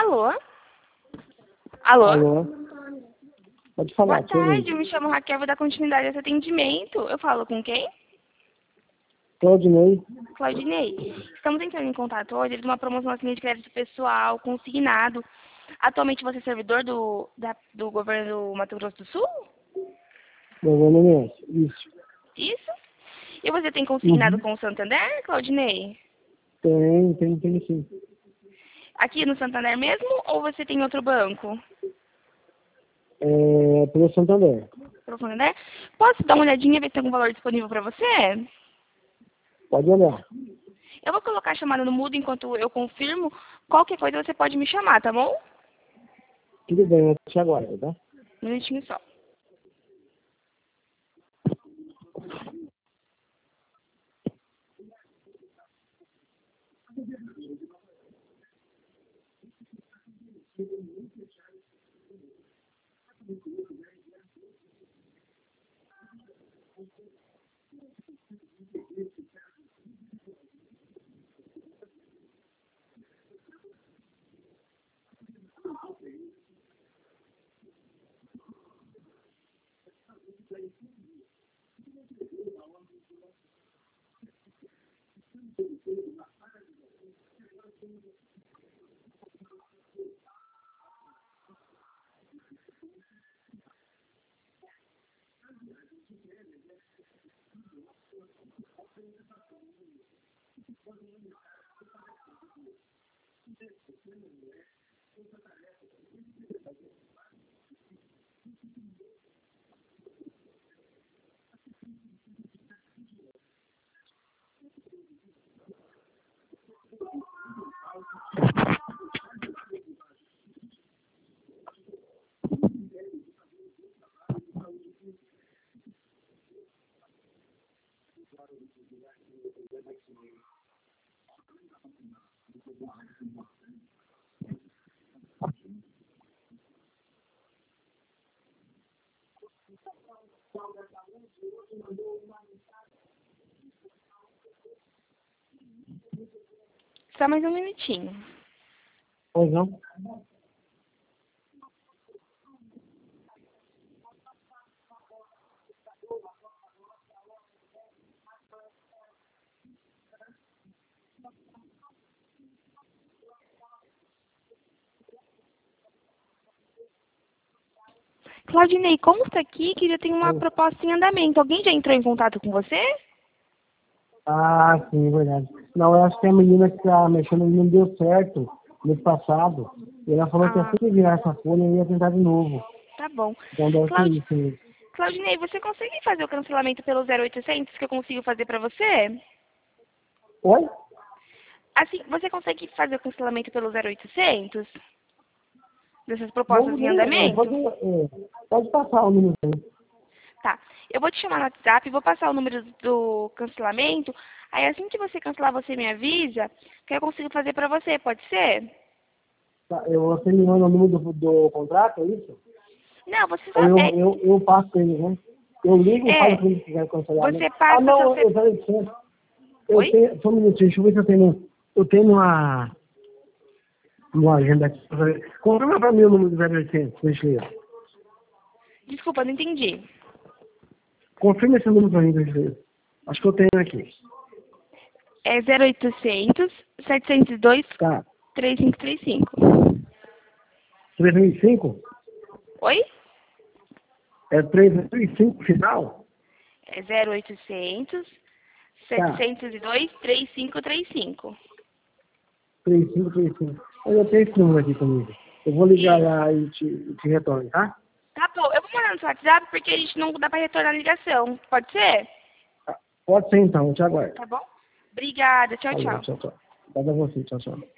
Alô? Alô? Alô? Pode falar. Boa tarde, eu me chamo Raquel, vou dar continuidade a esse atendimento. Eu falo com quem? Claudinei. Claudinei. Estamos entrando em contato hoje de uma promoção assim, de crédito pessoal consignado. Atualmente você é servidor do governo do Mato Grosso do Sul? Governo isso. Isso? E você tem consignado Uhum. com o Santander, Claudinei? Tem sim. Aqui no Santander mesmo ou você tem outro banco? Pelo Santander. Pelo Santander? Posso dar uma olhadinha, ver se tem algum valor disponível para você? Pode olhar. Eu vou colocar a chamada no mudo enquanto eu confirmo. Qualquer coisa você pode me chamar, tá bom? Tudo bem, eu te aguardo, tá? Um minutinho só. Só mais um minutinho. Pois não? Claudinei, consta aqui que já tem uma proposta em andamento. Alguém já entrou em contato com você? Ah, sim, é verdade. Não, eu acho que a menina que tá mexendo não deu certo mês passado. E ela falou que Ah, assim que virar essa folha, eu ia tentar de novo. tá bom. Então deve ser isso mesmo. Claudinei, você consegue fazer o cancelamento pelo 0800 que eu consigo fazer pra você? Oi? Assim, você consegue fazer o cancelamento pelo 0800? Dessas propostas Vamos em ver, andamento? pode passar o número aí. Tá. Eu vou te chamar no WhatsApp, vou passar o número do cancelamento. Aí assim que você cancelar, você me avisa que eu consigo fazer pra você, pode ser? Tá, você me manda o número do contrato, é isso? Não, você só Ou eu passo pra ele, né? Eu ligo e falo pra ele que quer cancelar, né? você Ah, passa o seu não, eu falei certo. Eu Oi? tenho, só um minutinho, deixa eu ver se eu tenho uma agenda aqui. Confirma pra mim o número do 0800, deixa eu ver. Desculpa, não entendi. Confirma esse número pra mim, deixa eu ver. Acho que eu tenho aqui. É 0800 702 Tá. 3535. 305? Oi? É 305 final? É 0800 Tá. 702 3535. 3535. Eu tenho esse número aqui comigo. Eu vou ligar Isso. lá e te retorno, tá? Tá bom, eu vou mandar no seu WhatsApp porque a gente não dá pra retornar a ligação. Pode ser? Tá. Pode ser então, eu te aguardo. Tá bom? Obrigada, tchau, Falou, tchau. tchau, tchau. Obrigado a você, tchau, tchau.